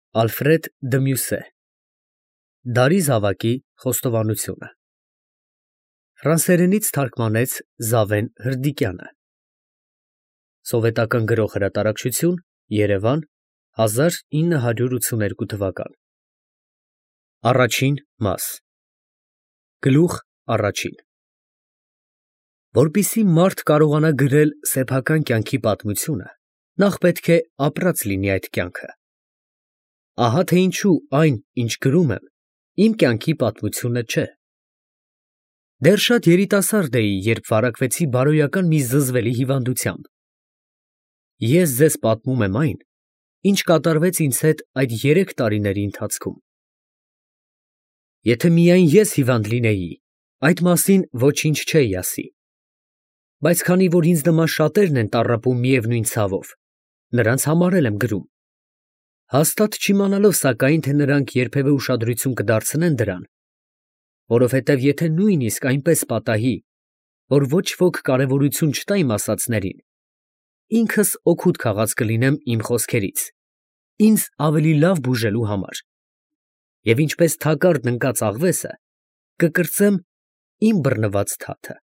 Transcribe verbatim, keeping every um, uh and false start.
Ալֆրեդ դը Մյուսե Դարի զավակի խոստովանությունը Ֆրանսերենից թարգմանեց Զավեն Հրդիկյանը Սովետական Գրող Հրատարակչություն Երևան հազար ինը հարյուր ութսուներկու թվական Առաջին մաս Գլուխ առաջին Որպեսզի մարդ կարողանա գրել սեփական կյանքի պատմությունը, նախ պետք է ապրած լինի այդ կյանքը։ Ահա թե ինչու այն, ինչ գրում եմ, իմ կյանքի պատմությունը չէ։ Դեռ շատ երիտասարդ էի, երբ վարակվեցի բարոյական մի զզվելի հիվանդությամբ։ Ես ձեզ պատմում եմ այն, ինչ կատարվեց ինձ հետ այդ երեք տարիների ընթացքում։ Եթե միայն ես հիվանդ լինեի, այդ մասին ոչինչ չէի ասի։ Բայց քանի որ ինձ նման շատերն են տառապում միևնույն ցավով, նրանց համար եմ գրում։ Հաստատ չիմանալով սակայն, թե նրանք երբևէ ուշադրություն կդարձնեն դրան, որովհետև եթե նույնիսկ այնպես պատահի, որ ոչ ոք կարևորություն չտա իմ ասածներին, ինքս օգուտ քաղած կլինեմ իմ խոսքերից, ինձ ավելի լավ բուժելու համար, և ինչպես թակարդն ընկած աղվեսը, կկրծեմ իմ բռնված թաթը։